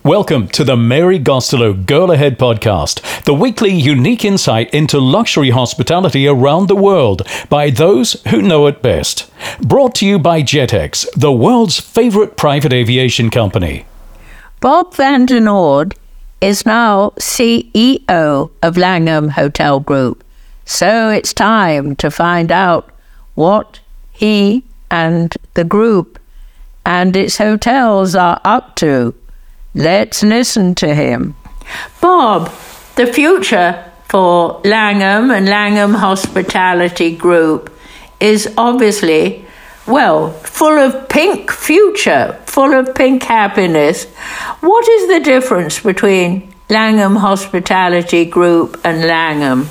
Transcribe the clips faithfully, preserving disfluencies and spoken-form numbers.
Welcome to the Mary Gostelow Girl Ahead podcast, the weekly unique insight into luxury hospitality around the world by those who know it best. Brought to you by JetX, the world's favorite private aviation company. Bob van den Oord is now C E O of Langham Hotel Group. So it's time to find out what he and the group and its hotels are up to. Let's listen to him. Bob, the future for Langham and Langham Hospitality Group is obviously, well, full of pink future, full of pink happiness. What is the difference between Langham Hospitality Group and Langham?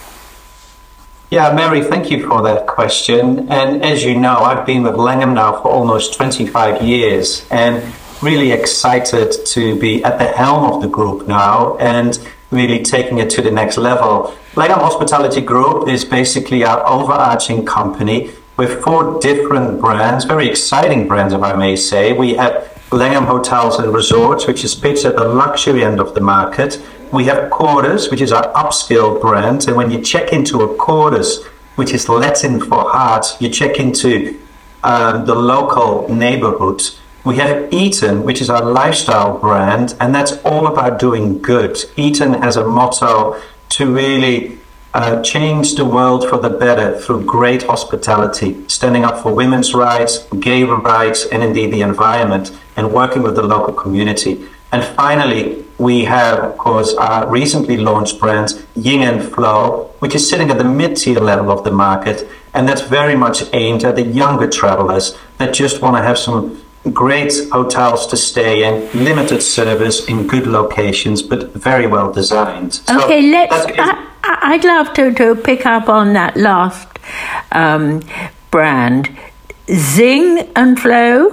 Yeah, Mary, thank you for that question. And as you know, I've been with Langham now for almost twenty-five years and really excited to be at the helm of the group now and really taking it to the next level. Langham Hospitality Group is basically our overarching company with four different brands, very exciting brands, if I may say. We have Langham Hotels and Resorts, which is pitched at the luxury end of the market. We have Quarters, which is our upscale brand. And when you check into a Quarters, which is Latin for heart, you check into um, the local neighborhood. We have Eaton, which is our lifestyle brand, and that's all about doing good. Eaton has a motto to really uh, change the world for the better through great hospitality, standing up for women's rights, gay rights, and indeed the environment, and working with the local community. And finally, we have, of course, our recently launched brand, Ying and Flow, which is sitting at the mid-tier level of the market, and that's very much aimed at the younger travelers that just want to have some great hotels to stay in, limited service in good locations, but very well designed. So okay, let's. I, I'd love to, to pick up on that last um, brand, Zing and Flow.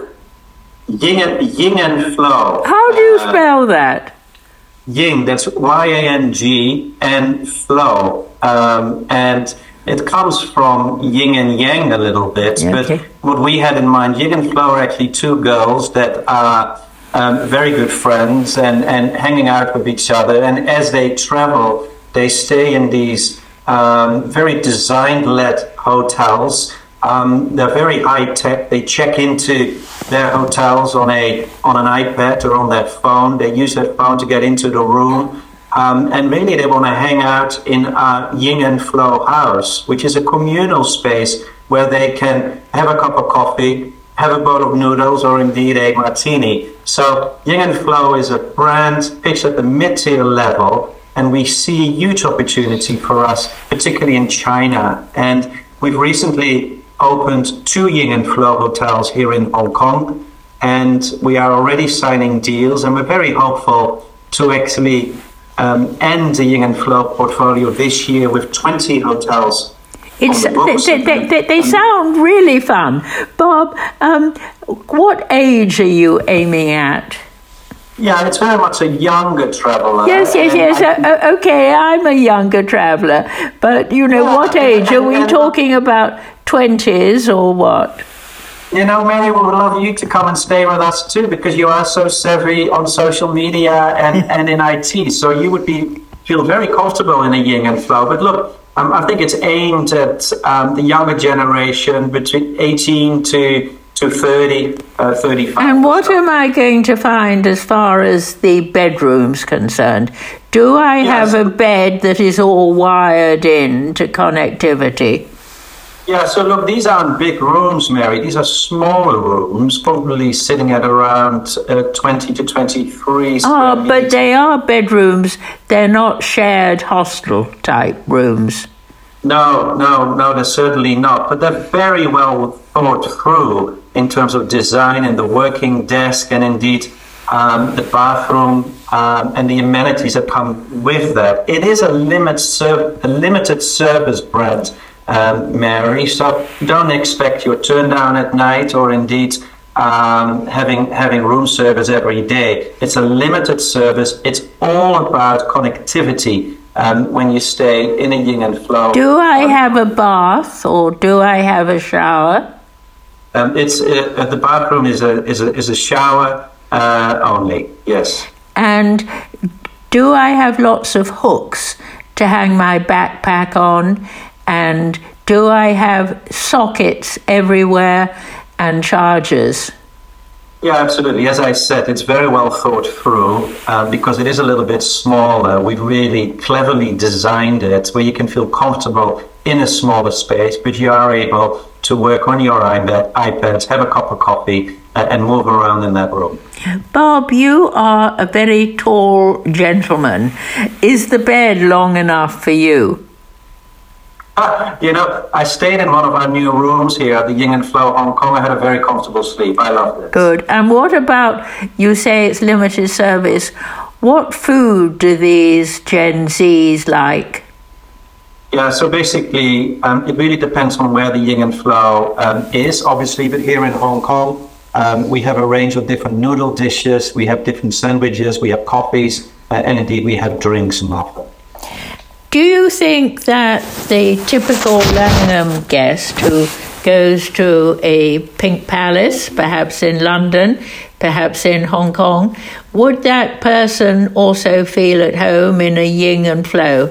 Ying and, Ying and Flow. How do you uh, spell that? Ying, that's Y A N G, and Flow, um, and it comes from yin and yang a little bit, okay. But what we had in mind, Ying and Flow are actually two girls that are um, very good friends and, and hanging out with each other. And as they travel, they stay in these um, very design-led hotels. Um, they're very high-tech. They check into their hotels on a on an iPad or on their phone. They use their phone to get into the room. Um, and really, they want to hang out in our Ying and Flow house, which is a communal space where they can have a cup of coffee, have a bowl of noodles, or indeed a martini. So Ying and Flow is a brand pitched at the mid-tier level, and we see a huge opportunity for us, particularly in China. And we've recently opened two Ying and Flow hotels here in Hong Kong, and we are already signing deals, and we're very hopeful to actually Um, and the Ying and Flow portfolio this year with twenty hotels. It's, the they, they, they, they sound really fun. Bob, um, what age are you aiming at? Yeah, it's very much a younger traveller. Yes, yes, yes. I, uh, okay, I'm a younger traveller. But, you know, yeah, what age? Are we talking about twenties or what? You know, Mary, we would love you to come and stay with us too, because you are so savvy on social media and, and in I T. So you would be feel very comfortable in a Ying and Flow. But look, um, I think it's aimed at um, the younger generation between eighteen to to thirty, uh, thirty-five. And what so. am I going to find as far as the bedroom's concerned? Do I yes. have a bed that is all wired in to connectivity? Yeah, so look, these aren't big rooms, Mary. These are smaller rooms, probably sitting at around uh, twenty to twenty-three. Oh, but meters. They are bedrooms. They're not shared hostel-type rooms. No, no, no, they're certainly not. But they're very well thought through in terms of design and the working desk and indeed um, the bathroom um, and the amenities that come with that. It is a, limit serv- a limited service brand. Um, Mary, so don't expect your turn down at night or indeed um, having having room service every day. It's a limited service. It's all about connectivity um, when you stay in a Ying and Flow. Do I have a bath or do I have a shower? Um, it's uh, the bathroom is a is a is a shower uh, only. Yes. And do I have lots of hooks to hang my backpack on? And do I have sockets everywhere and chargers? Yeah, absolutely. As I said, it's very well thought through uh, because it is a little bit smaller. We've really cleverly designed it where you can feel comfortable in a smaller space, but you are able to work on your iPad, iPads, have a cup of coffee, uh, and move around in that room. Bob, you are a very tall gentleman. Is the bed long enough for you? Ah, you know, I stayed in one of our new rooms here at the Ying and Flow Hong Kong. I had a very comfortable sleep. I loved it. Good. And what about, you say it's limited service, what food do these Gen Zs like? Yeah, so basically, um, it really depends on where the Ying and Flow um, is, obviously, but here in Hong Kong, um, we have a range of different noodle dishes, we have different sandwiches, we have coffees, uh, and indeed we have drinks and offer. Do you think that the typical Langham guest who goes to a Pink Palace, perhaps in London, perhaps in Hong Kong, would that person also feel at home in a Ying and Flow?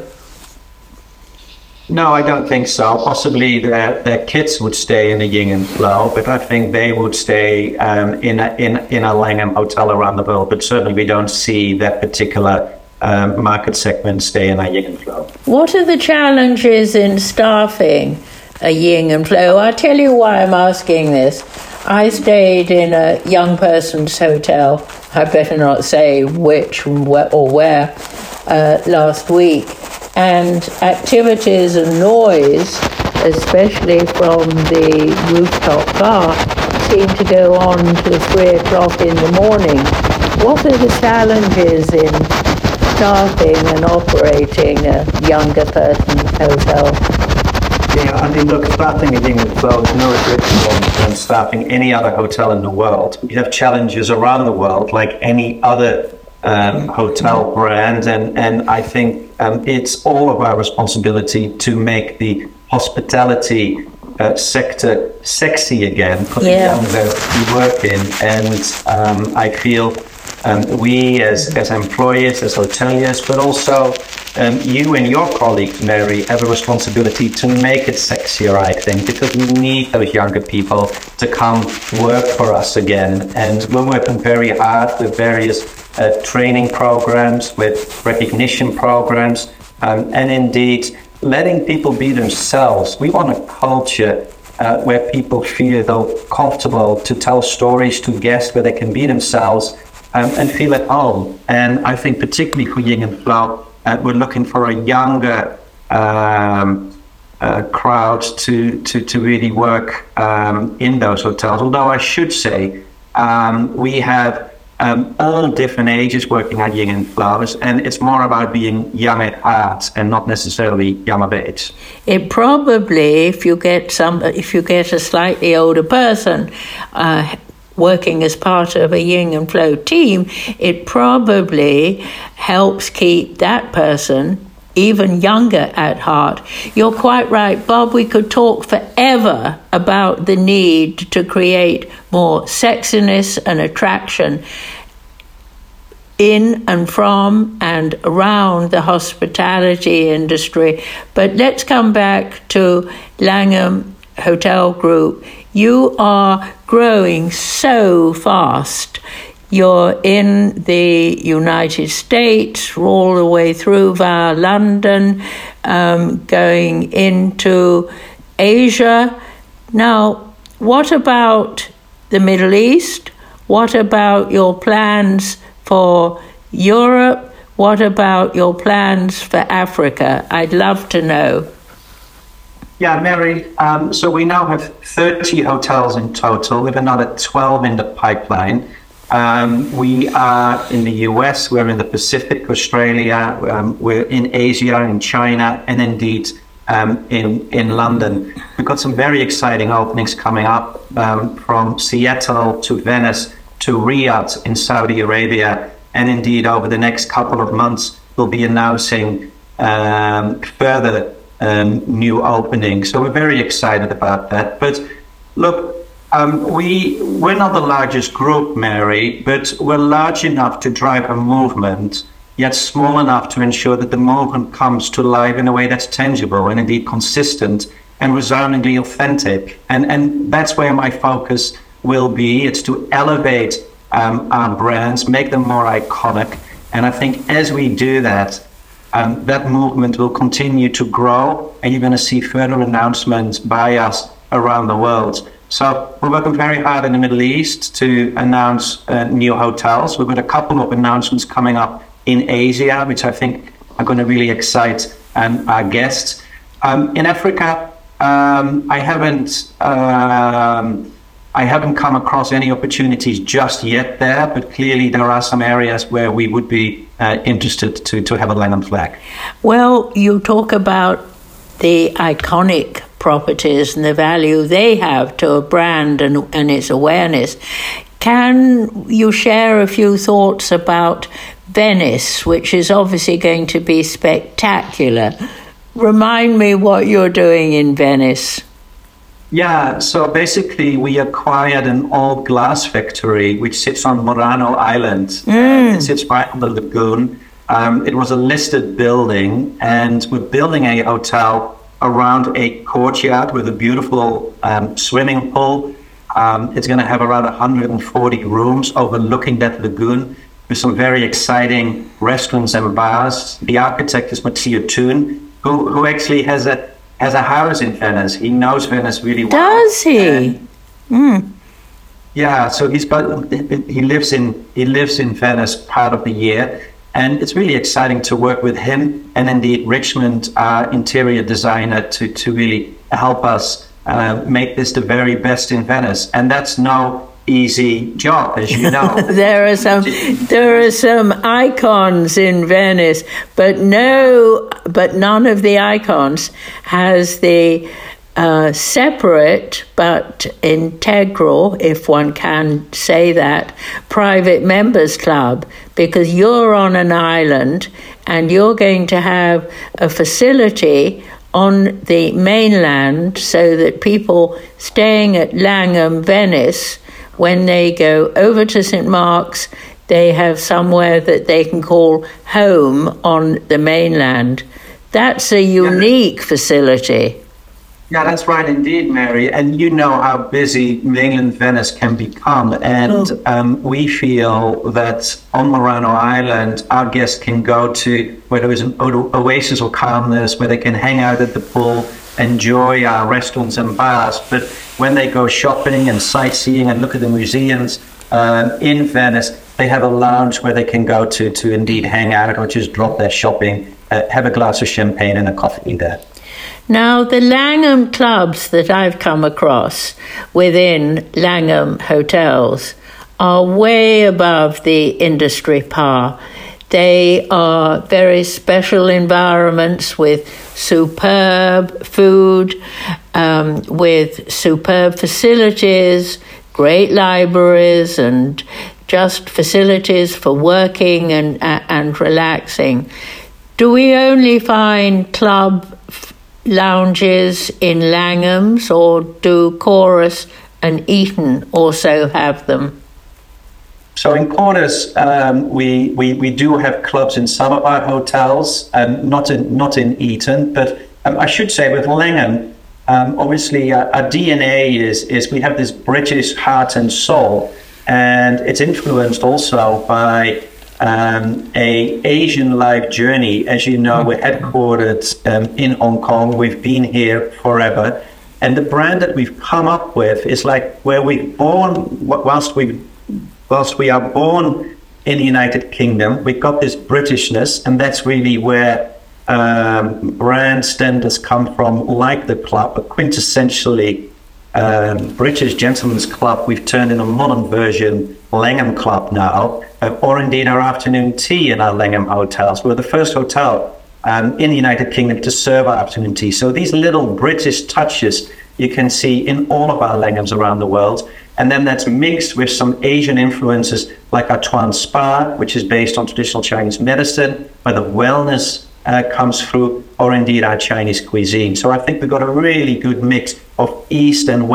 No, I don't think so. Possibly their, their kids would stay in a Ying and Flow, but I think they would stay um, in, a, in, in a Langham hotel around the world. But certainly we don't see that particular um, market segment stay in a Ying and Flow. What are the challenges in staffing a Ying and Flow? I'll tell you why I'm asking this. I stayed in a young person's hotel, I better not say which or where, uh, last week. And activities and noise, especially from the rooftop bar, seem to go on till three o'clock in the morning. What are the challenges in staffing and operating a younger person's hotel? Yeah, I mean, look, staffing a Ying and Flow is no different than staffing any other hotel in the world. You have challenges around the world like any other Um, hotel brand, and, and I think um, it's all of our responsibility to make the hospitality uh, sector sexy again for the Yeah. young that we work in. And um, I feel um, we as, as employers, as hoteliers, but also um, you and your colleague, Mary, have a responsibility to make it sexier, I think, because we need those younger people to come work for us again. And we're working very hard with various Uh, training programs, with recognition programs, um, and indeed letting people be themselves. We want a culture uh, where people feel comfortable to tell stories to guests, where they can be themselves um, and feel at home. And I think particularly for Ying and Flow, uh, we're looking for a younger um, uh, crowd to, to, to really work um, in those hotels. Although I should say um, we have Um, all different ages working at Ying and Flows, and it's more about being young at heart and not necessarily young of age. It probably, if you get some, if you get a slightly older person uh, working as part of a Ying and Flow team, it probably helps keep that person even younger at heart. You're quite right, Bob. We could talk forever about the need to create more sexiness and attraction in and from and around the hospitality industry. But let's come back to Langham Hotel Group. You are growing so fast. You're in the United States, all the way through via London, um, going into Asia. Now, what about the Middle East? What about your plans for Europe? What about your plans for Africa? I'd love to know. Yeah, Mary, um, so we now have thirty hotels in total, with another twelve in the pipeline. Um, we are in the U S, we're in the Pacific, Australia, um, we're in Asia, in China, and indeed um, in, in London. We've got some very exciting openings coming up, um, from Seattle to Venice to Riyadh in Saudi Arabia. And indeed, over the next couple of months, we'll be announcing um, further um, new openings. So we're very excited about that. But look, Um, we, we're not the largest group, Mary, but we're large enough to drive a movement, yet small enough to ensure that the movement comes to life in a way that's tangible and indeed consistent and resoundingly authentic. And, and that's where my focus will be. It's to elevate um, our brands, make them more iconic. And I think as we do that, um, that movement will continue to grow, and you're going to see further announcements by us around the world. So we're working very hard in the Middle East to announce uh, new hotels. We've got a couple of announcements coming up in Asia, which I think are going to really excite um, our guests. Um, in Africa, um, I haven't um, I haven't come across any opportunities just yet there, but clearly there are some areas where we would be uh, interested to, to have a Langham flag. Well, you talk about the iconic properties and the value they have to a brand and, and its awareness. Can you share a few thoughts about Venice, which is obviously going to be spectacular? Remind me what you're doing in Venice. Yeah, so basically we acquired an old glass factory which sits on Murano Island. Mm. It sits right on the lagoon. Um, it was a listed building, and we're building a hotel around a courtyard with a beautiful um, swimming pool. Um, it's going to have around one hundred forty rooms overlooking that lagoon with some very exciting restaurants and bars. The architect is Matteo Thun, who, who actually has a has a house in Venice. He knows Venice really well. Does he? Mm. Yeah, so he's but he lives in he lives in Venice part of the year, and it's really exciting to work with him and indeed Richmond, our interior designer, to to really help us uh, make this the very best in Venice. And that's no easy job, as you know. there are some there are some icons in Venice, but no but none of the icons has the uh, separate but integral, if one can say that, private members club, because you're on an island and you're going to have a facility on the mainland so that people staying at Langham, Venice, when they go over to Saint Mark's, they have somewhere that they can call home on the mainland. That's a unique yeah. facility. Yeah, that's right indeed, Mary. And you know how busy mainland Venice can become. And oh. um, we feel that on Murano Island, our guests can go to where there is an oasis of calmness, where they can hang out at the pool, enjoy our restaurants and bars. But when they go shopping and sightseeing and look at the museums uh, in Venice, they have a lounge where they can go to to indeed hang out or just drop their shopping, uh, have a glass of champagne and a coffee there. Now, the Langham clubs that I've come across within Langham hotels are way above the industry par. They are very special environments with superb food, um, with superb facilities, great libraries, and just facilities for working and, uh, and relaxing. Do we only find club lounges in Langham's, or do Chorus and Eton also have them? So in Chorus, um, we, we we do have clubs in some of our hotels, um, not in not in Eton, but um, I should say with Langham, um, obviously our, our D N A is is we have this British heart and soul, and it's influenced also by um, a Asian life journey. As you know, we're headquartered um, in Hong Kong. We've been here forever, and the brand that we've come up with is like where we've born whilst we. Whilst we are born in the United Kingdom, we've got this Britishness, and that's really where um, brand standards come from, like the club, a quintessentially um, British gentleman's club. We've turned in a modern version, Langham Club now, uh, or indeed our afternoon tea in our Langham hotels. We're the first hotel um, in the United Kingdom to serve our afternoon tea. So these little British touches you can see in all of our Langhams around the world. And then that's mixed with some Asian influences like our Tuan Spa, which is based on traditional Chinese medicine, where the wellness uh, comes through, or indeed our Chinese cuisine. So I think we've got a really good mix of East and West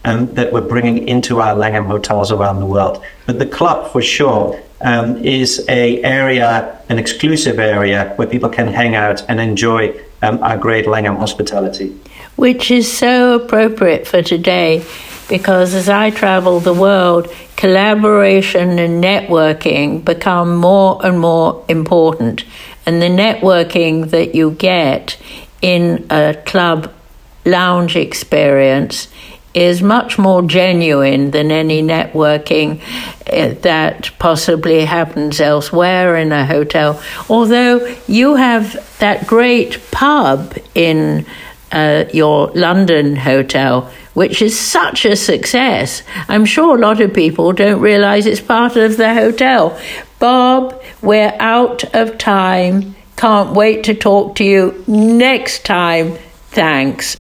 um, that we're bringing into our Langham hotels around the world. But the club, for sure, um, is a area, an exclusive area where people can hang out and enjoy um, our great Langham hospitality. Which is so appropriate for today, because as I travel the world, collaboration and networking become more and more important. And the networking that you get in a club lounge experience is much more genuine than any networking that possibly happens elsewhere in a hotel. Although you have that great pub in uh, your London hotel, which is such a success. I'm sure a lot of people don't realise it's part of the hotel. Bob, we're out of time. Can't wait to talk to you next time. Thanks.